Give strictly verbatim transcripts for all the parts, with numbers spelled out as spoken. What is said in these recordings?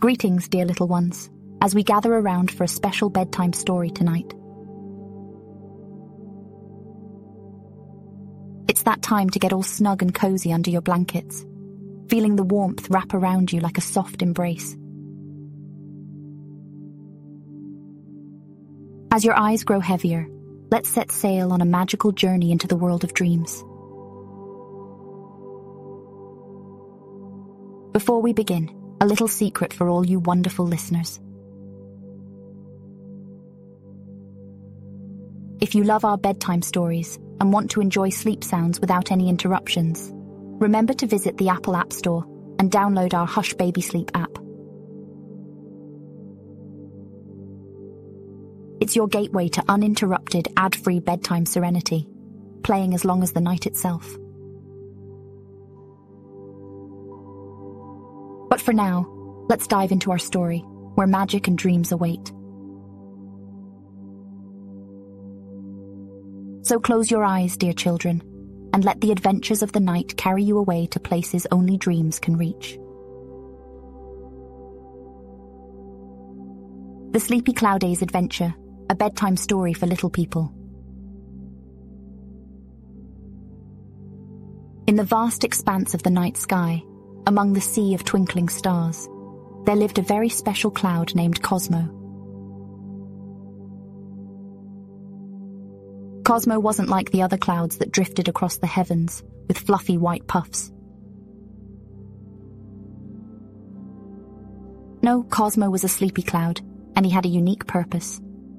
Greetings, dear little ones, as we gather around for a special bedtime story tonight. It's that time to get all snug and cozy under your blankets, feeling the warmth wrap around you like a soft embrace. As your eyes grow heavier, let's set sail on a magical journey into the world of dreams. Before we begin, a little secret for all you wonderful listeners. If you love our bedtime stories and want to enjoy sleep sounds without any interruptions, remember to visit the Apple App Store and download our Hush Baby Sleep app. It's your gateway to uninterrupted, ad-free bedtime serenity, playing as long as the night itself. But for now, let's dive into our story, where magic and dreams await. So close your eyes, dear children, and let the adventures of the night carry you away to places only dreams can reach. The Sleepy Clouday's Adventure, a bedtime story for little people. In the vast expanse of the night sky, among the sea of twinkling stars, there lived a very special cloud named Cosmo. Cosmo wasn't like the other clouds that drifted across the heavens with fluffy white puffs. No, Cosmo was a sleepy cloud, and he had a unique purpose.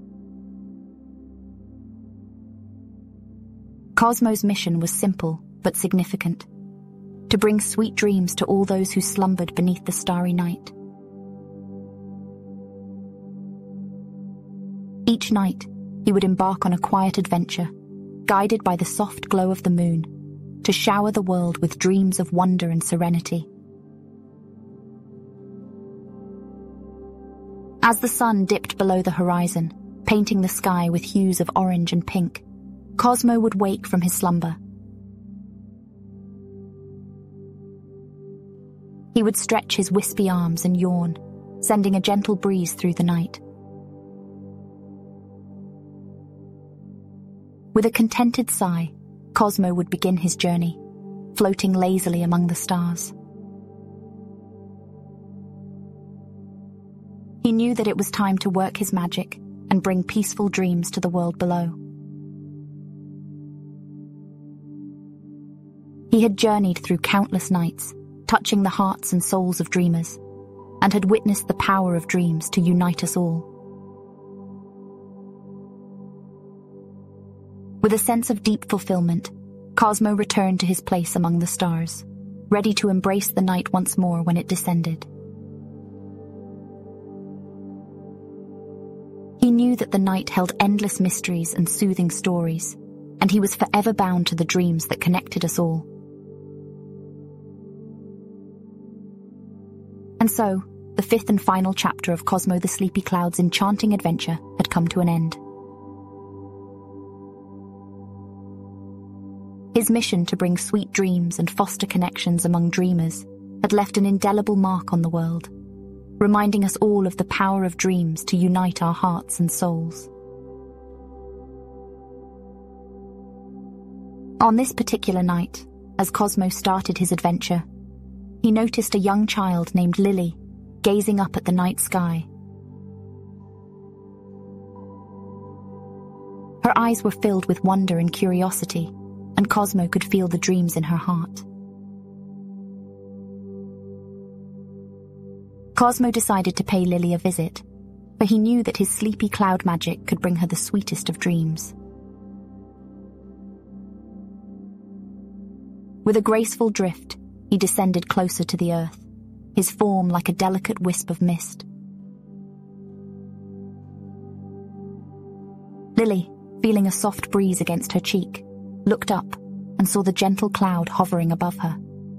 Cosmo's mission was simple but significant: to bring sweet dreams to all those who slumbered beneath the starry night. Each night, he would embark on a quiet adventure, guided by the soft glow of the moon, to shower the world with dreams of wonder and serenity. As the sun dipped below the horizon, painting the sky with hues of orange and pink, Cosmo would wake from his slumber. He would stretch his wispy arms and yawn, sending a gentle breeze through the night. With a contented sigh, Cosmo would begin his journey, floating lazily among the stars. He knew that it was time to work his magic and bring peaceful dreams to the world below. He had journeyed through countless nights, touching the hearts and souls of dreamers, and had witnessed the power of dreams to unite us all. With a sense of deep fulfillment, Cosmo returned to his place among the stars, ready to embrace the night once more when it descended. He knew that the night held endless mysteries and soothing stories, and he was forever bound to the dreams that connected us all. And so, the fifth and final chapter of Cosmo the Sleepy Cloud's enchanting adventure had come to an end. His mission to bring sweet dreams and foster connections among dreamers had left an indelible mark on the world, reminding us all of the power of dreams to unite our hearts and souls. On this particular night, as Cosmo started his adventure, he noticed a young child named Lily gazing up at the night sky. Her eyes were filled with wonder and curiosity, and Cosmo could feel the dreams in her heart. Cosmo decided to pay Lily a visit, for he knew that his sleepy cloud magic could bring her the sweetest of dreams. With a graceful drift, he descended closer to the earth, his form like a delicate wisp of mist. Lily, feeling a soft breeze against her cheek, looked up and saw the gentle cloud hovering above her.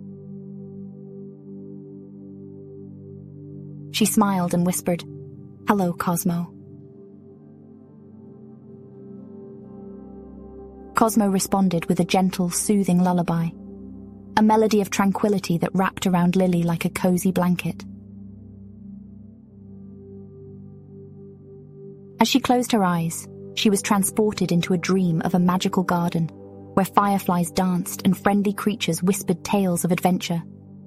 She smiled and whispered, "Hello, Cosmo." Cosmo responded with a gentle, soothing lullaby, a melody of tranquility that wrapped around Lily like a cozy blanket. As she closed her eyes, she was transported into a dream of a magical garden, where fireflies danced and friendly creatures whispered tales of adventure.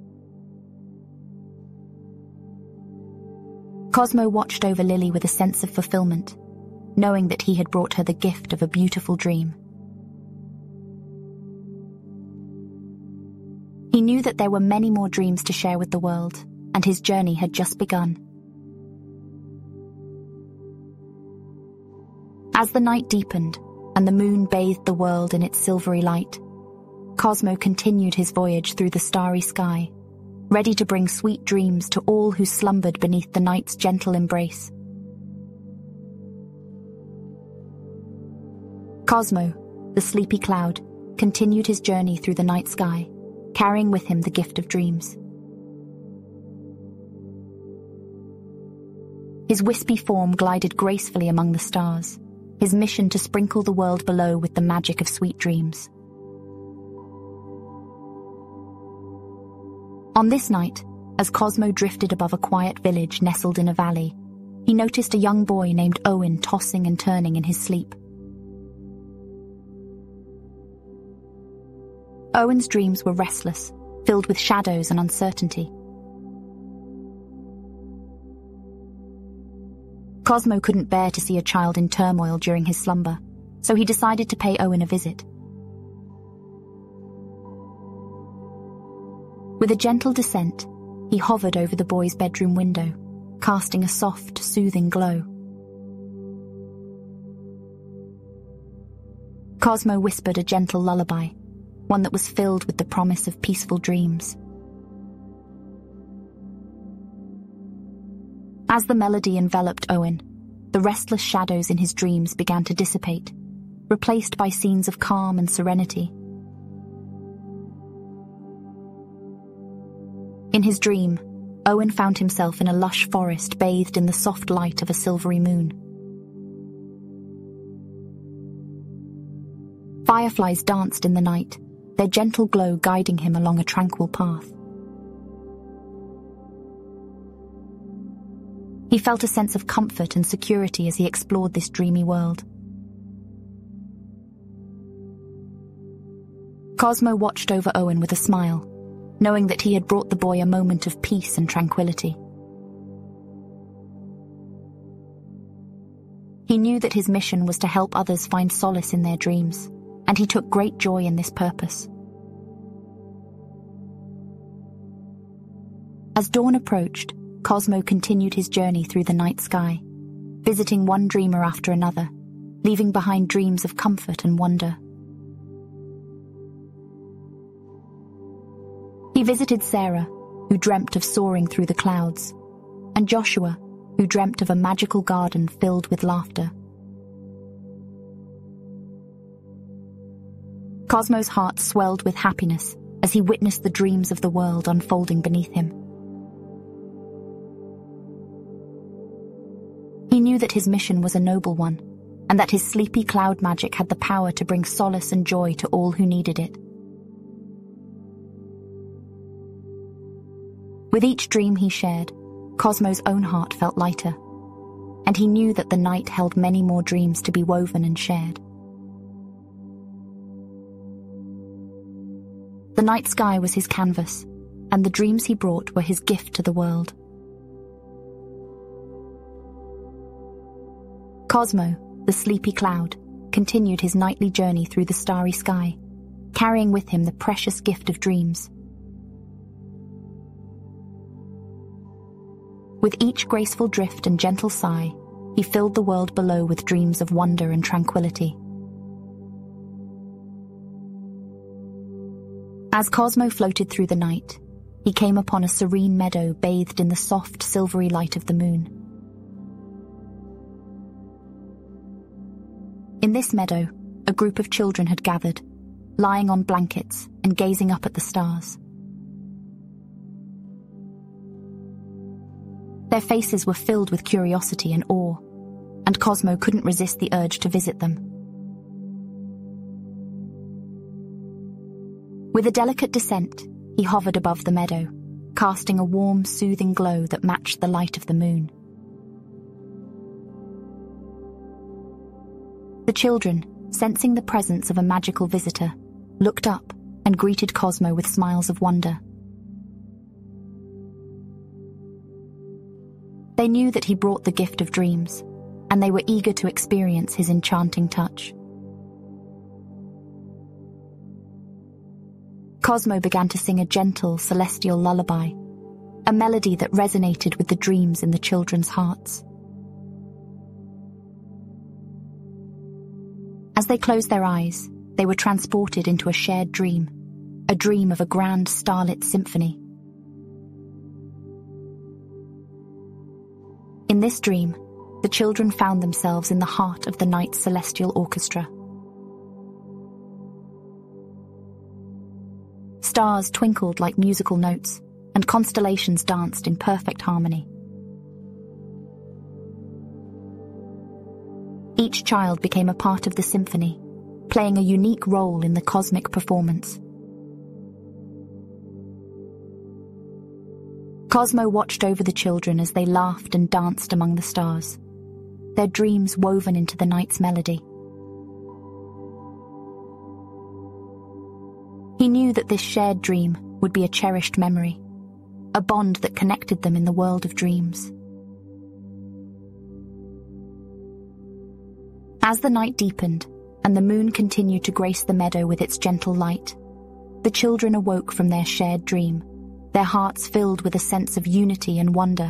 Cosmo watched over Lily with a sense of fulfillment, knowing that he had brought her the gift of a beautiful dream. He knew that there were many more dreams to share with the world, and his journey had just begun. As the night deepened, and the moon bathed the world in its silvery light, Cosmo continued his voyage through the starry sky, ready to bring sweet dreams to all who slumbered beneath the night's gentle embrace. Cosmo, the sleepy cloud, continued his journey through the night sky, carrying with him the gift of dreams. His wispy form glided gracefully among the stars, his mission to sprinkle the world below with the magic of sweet dreams. On this night, as Cosmo drifted above a quiet village nestled in a valley, he noticed a young boy named Owen tossing and turning in his sleep. Owen's dreams were restless, filled with shadows and uncertainty. Cosmo couldn't bear to see a child in turmoil during his slumber, so he decided to pay Owen a visit. With a gentle descent, he hovered over the boy's bedroom window, casting a soft, soothing glow. Cosmo whispered a gentle lullaby, one that was filled with the promise of peaceful dreams. As the melody enveloped Owen, the restless shadows in his dreams began to dissipate, replaced by scenes of calm and serenity. In his dream, Owen found himself in a lush forest bathed in the soft light of a silvery moon. Fireflies danced in the night, their gentle glow guiding him along a tranquil path. He felt a sense of comfort and security as he explored this dreamy world. Cosmo watched over Owen with a smile, knowing that he had brought the boy a moment of peace and tranquility. He knew that his mission was to help others find solace in their dreams, and he took great joy in this purpose. As dawn approached, Cosmo continued his journey through the night sky, visiting one dreamer after another, leaving behind dreams of comfort and wonder. He visited Sarah, who dreamt of soaring through the clouds, and Joshua, who dreamt of a magical garden filled with laughter. Cosmo's heart swelled with happiness as he witnessed the dreams of the world unfolding beneath him. He knew that his mission was a noble one, and that his sleepy cloud magic had the power to bring solace and joy to all who needed it. With each dream he shared, Cosmo's own heart felt lighter, and he knew that the night held many more dreams to be woven and shared. The night sky was his canvas, and the dreams he brought were his gift to the world. Cosmo, the sleepy cloud, continued his nightly journey through the starry sky, carrying with him the precious gift of dreams. With each graceful drift and gentle sigh, he filled the world below with dreams of wonder and tranquility. As Cosmo floated through the night, he came upon a serene meadow bathed in the soft, silvery light of the moon. In this meadow, a group of children had gathered, lying on blankets and gazing up at the stars. Their faces were filled with curiosity and awe, and Cosmo couldn't resist the urge to visit them. With a delicate descent, he hovered above the meadow, casting a warm, soothing glow that matched the light of the moon. The children, sensing the presence of a magical visitor, looked up and greeted Cosmo with smiles of wonder. They knew that he brought the gift of dreams, and they were eager to experience his enchanting touch. Cosmo began to sing a gentle, celestial lullaby, a melody that resonated with the dreams in the children's hearts. As they closed their eyes, they were transported into a shared dream, a dream of a grand starlit symphony. In this dream, the children found themselves in the heart of the night's celestial orchestra. Stars twinkled like musical notes, and constellations danced in perfect harmony. Each child became a part of the symphony, playing a unique role in the cosmic performance. Cosmo watched over the children as they laughed and danced among the stars, their dreams woven into the night's melody. He knew that this shared dream would be a cherished memory, a bond that connected them in the world of dreams. As the night deepened and the moon continued to grace the meadow with its gentle light, the children awoke from their shared dream, their hearts filled with a sense of unity and wonder.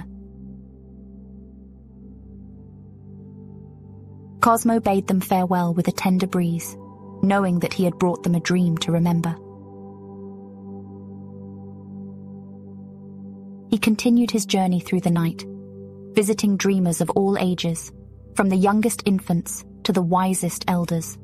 Cosmo bade them farewell with a tender breeze, knowing that he had brought them a dream to remember. He continued his journey through the night, visiting dreamers of all ages, from the youngest infants to the wisest elders.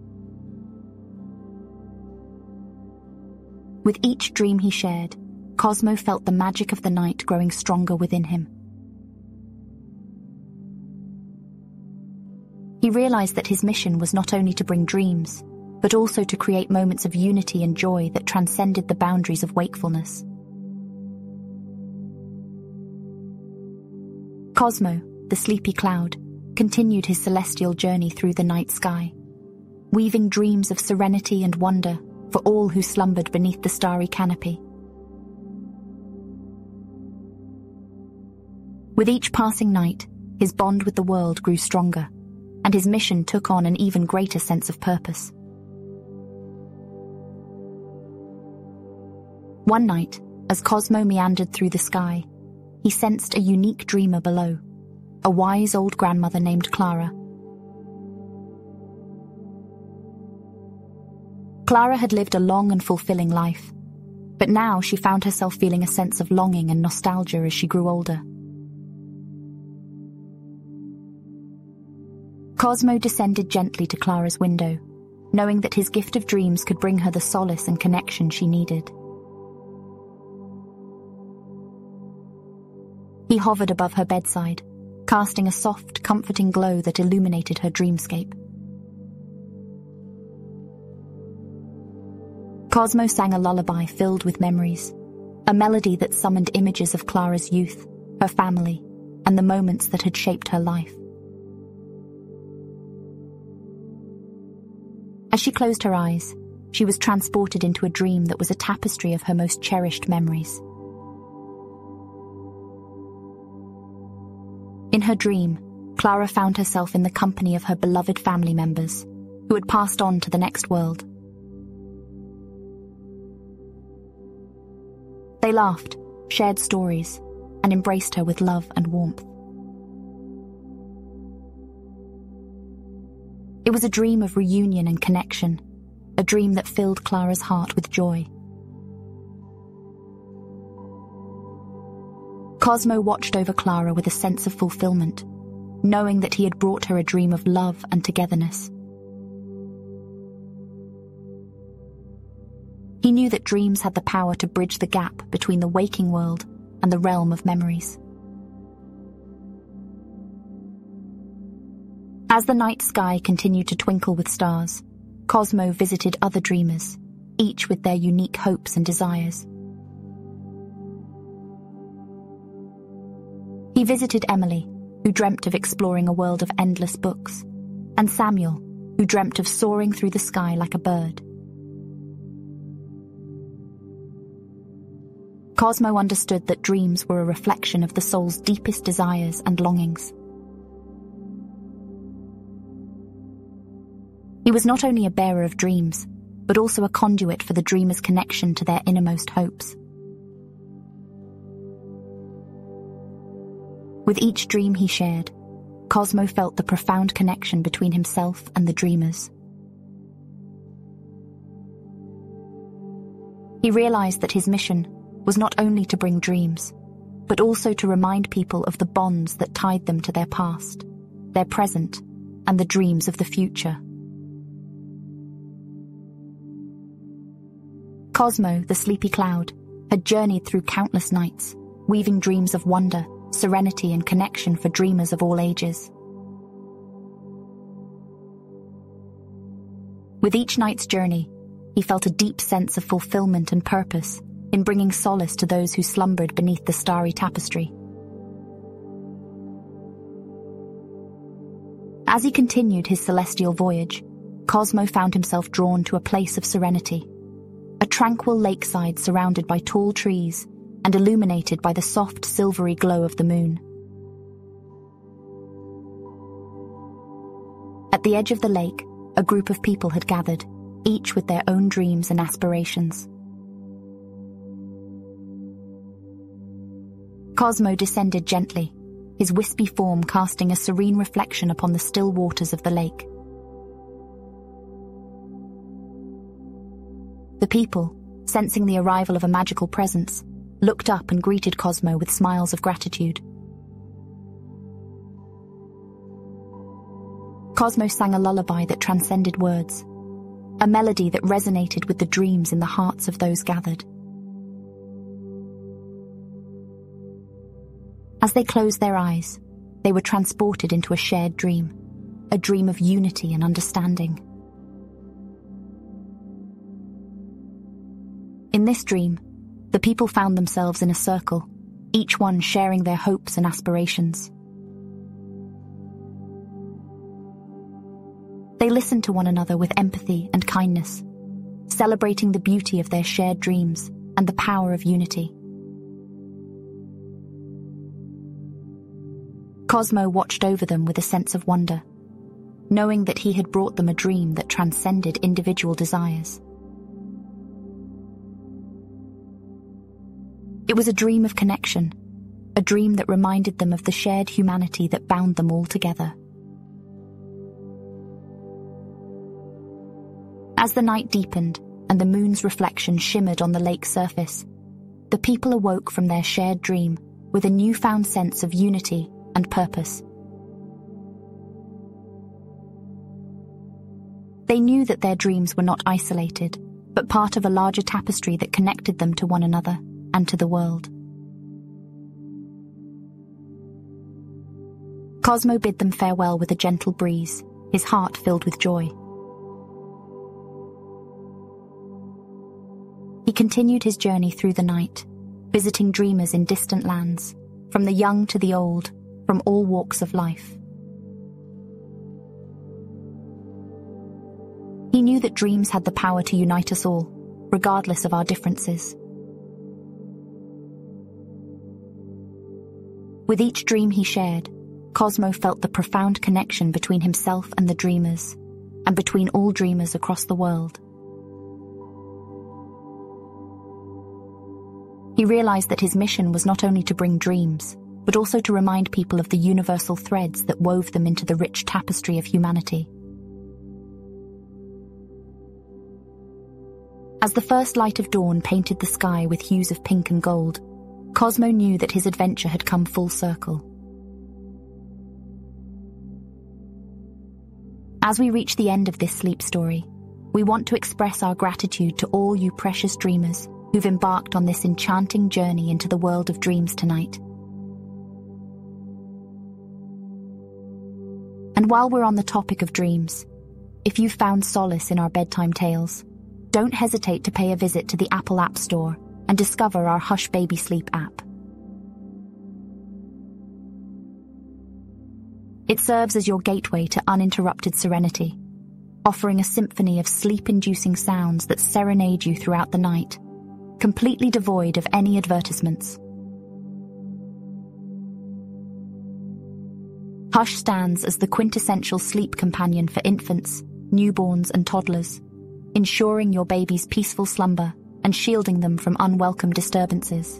With each dream he shared, Cosmo felt the magic of the night growing stronger within him. He realized that his mission was not only to bring dreams, but also to create moments of unity and joy that transcended the boundaries of wakefulness. Cosmo, the sleepy cloud, continued his celestial journey through the night sky, weaving dreams of serenity and wonder for all who slumbered beneath the starry canopy. With each passing night, his bond with the world grew stronger, and his mission took on an even greater sense of purpose. One night, as Cosmo meandered through the sky, he sensed a unique dreamer below, a wise old grandmother named Clara. Clara had lived a long and fulfilling life, but now she found herself feeling a sense of longing and nostalgia as she grew older. Cosmo descended gently to Clara's window, knowing that his gift of dreams could bring her the solace and connection she needed. He hovered above her bedside, casting a soft, comforting glow that illuminated her dreamscape. Cosmo sang a lullaby filled with memories, a melody that summoned images of Clara's youth, her family, and the moments that had shaped her life. As she closed her eyes, she was transported into a dream that was a tapestry of her most cherished memories. In her dream, Clara found herself in the company of her beloved family members, who had passed on to the next world. They laughed, shared stories, and embraced her with love and warmth. It was a dream of reunion and connection, a dream that filled Clara's heart with joy. Cosmo watched over Clara with a sense of fulfillment, knowing that he had brought her a dream of love and togetherness. He knew that dreams had the power to bridge the gap between the waking world and the realm of memories. As the night sky continued to twinkle with stars, Cosmo visited other dreamers, each with their unique hopes and desires. He visited Emily, who dreamt of exploring a world of endless books, and Samuel, who dreamt of soaring through the sky like a bird. Cosmo understood that dreams were a reflection of the soul's deepest desires and longings. He was not only a bearer of dreams, but also a conduit for the dreamer's connection to their innermost hopes. With each dream he shared, Cosmo felt the profound connection between himself and the dreamers. He realized that his mission was not only to bring dreams, but also to remind people of the bonds that tied them to their past, their present, and the dreams of the future. Cosmo, the sleepy cloud, had journeyed through countless nights, weaving dreams of wonder, serenity, and connection for dreamers of all ages. With each night's journey, he felt a deep sense of fulfillment and purpose in bringing solace to those who slumbered beneath the starry tapestry. As he continued his celestial voyage, Cosmo found himself drawn to a place of serenity, a tranquil lakeside surrounded by tall trees and illuminated by the soft, silvery glow of the moon. At the edge of the lake, a group of people had gathered, each with their own dreams and aspirations. Cosmo descended gently, his wispy form casting a serene reflection upon the still waters of the lake. The people, sensing the arrival of a magical presence, looked up and greeted Cosmo with smiles of gratitude. Cosmo sang a lullaby that transcended words, a melody that resonated with the dreams in the hearts of those gathered. As they closed their eyes, they were transported into a shared dream, a dream of unity and understanding. In this dream, the people found themselves in a circle, each one sharing their hopes and aspirations. They listened to one another with empathy and kindness, celebrating the beauty of their shared dreams and the power of unity. Cosmo watched over them with a sense of wonder, knowing that he had brought them a dream that transcended individual desires. It was a dream of connection, a dream that reminded them of the shared humanity that bound them all together. As the night deepened and the moon's reflection shimmered on the lake's surface, the people awoke from their shared dream with a newfound sense of unity and purpose. They knew that their dreams were not isolated, but part of a larger tapestry that connected them to one another and to the world. Cosmo bid them farewell with a gentle breeze, his heart filled with joy. He continued his journey through the night, visiting dreamers in distant lands, from the young to the old, from all walks of life. He knew that dreams had the power to unite us all, regardless of our differences. With each dream he shared, Cosmo felt the profound connection between himself and the dreamers, and between all dreamers across the world. He realized that his mission was not only to bring dreams, but also to remind people of the universal threads that wove them into the rich tapestry of humanity. As the first light of dawn painted the sky with hues of pink and gold, Cosmo knew that his adventure had come full circle. As we reach the end of this sleep story, we want to express our gratitude to all you precious dreamers who've embarked on this enchanting journey into the world of dreams tonight. And while we're on the topic of dreams, if you've found solace in our bedtime tales, don't hesitate to pay a visit to the Apple App Store and discover our Hush Baby Sleep app. It serves as your gateway to uninterrupted serenity, offering a symphony of sleep-inducing sounds that serenade you throughout the night, completely devoid of any advertisements. Hush stands as the quintessential sleep companion for infants, newborns, and toddlers, ensuring your baby's peaceful slumber and shielding them from unwelcome disturbances.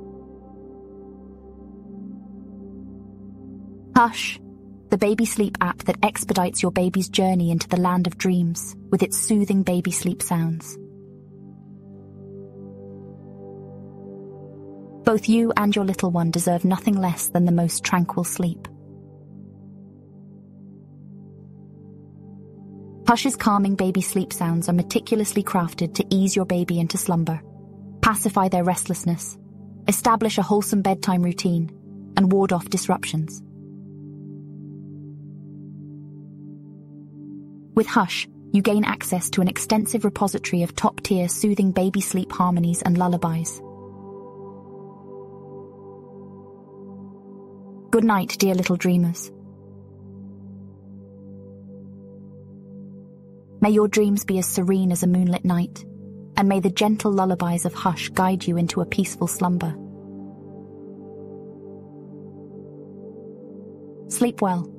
Hush, the baby sleep app that expedites your baby's journey into the land of dreams with its soothing baby sleep sounds. Both you and your little one deserve nothing less than the most tranquil sleep. Hush's calming baby sleep sounds are meticulously crafted to ease your baby into slumber, pacify their restlessness, establish a wholesome bedtime routine, and ward off disruptions. With Hush, you gain access to an extensive repository of top-tier soothing baby sleep harmonies and lullabies. Good night, dear little dreamers. May your dreams be as serene as a moonlit night, and may the gentle lullabies of Hush guide you into a peaceful slumber. Sleep well.